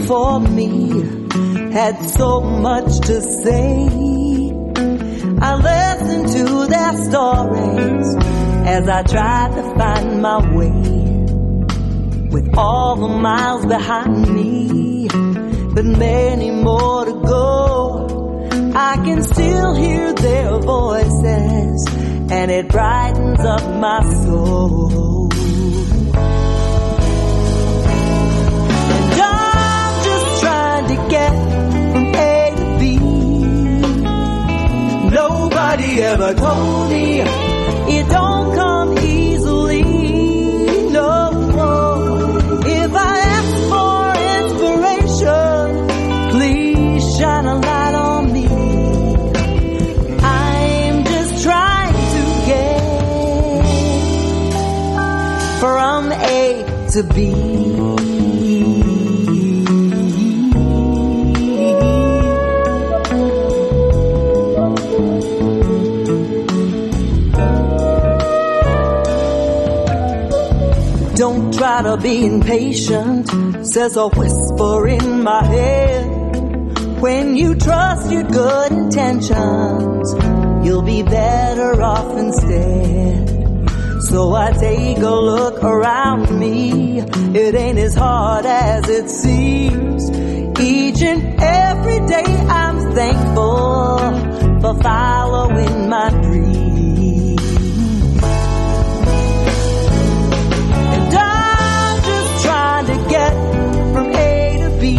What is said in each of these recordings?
before me had so much to say. I listened to their stories as I tried to find my way. With all the miles behind me, but many more to go, I can still hear their voices, and it brightens up my soul. And I'm just trying to get from A to B. Nobody ever told me it don't come easily. No. If I ask for inspiration, please shine a light on me. I'm just trying to get from A to B. Don't try to be impatient, says a whisper in my head. When you trust your good intentions, you'll be better off instead. So I take a look around me. It ain't as hard as it seems. Each and every day I'm thankful for following my dreams. To get from A to B.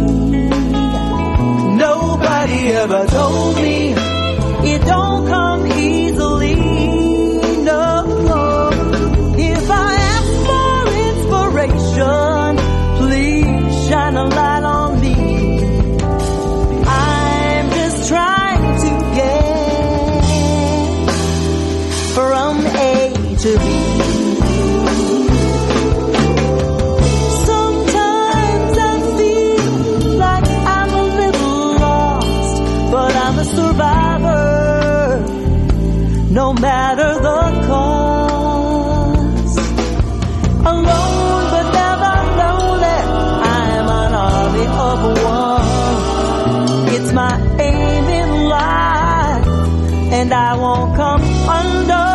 Nobody ever told me it don't come easily. No. If I ask for inspiration, please shine a light on me. I'm just trying to get from A to B. Survivor, no matter the cost. Alone but never lonely, I'm an army of one. It's my aim in life, and I won't come undone.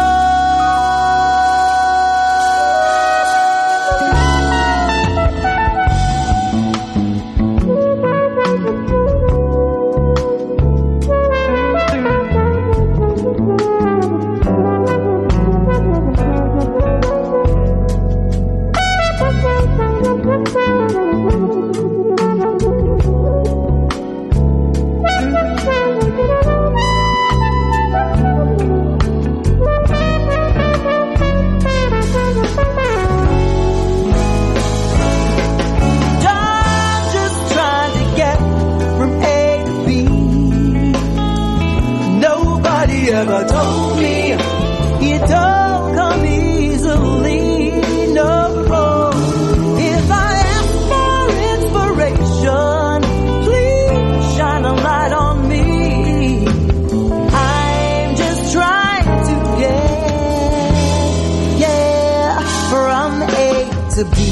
Ever told me it don't come easily, no. If I ask for inspiration, please shine a light on me. I'm just trying to get from A to B.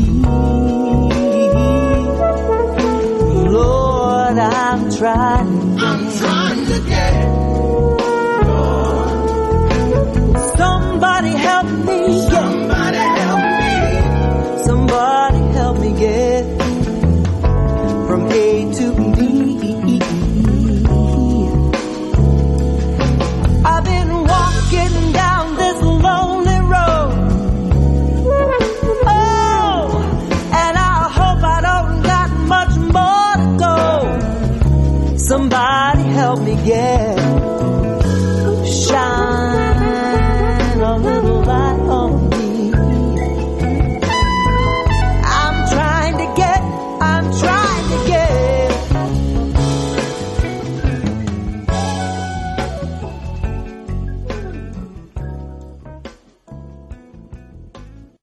Lord, I'm trying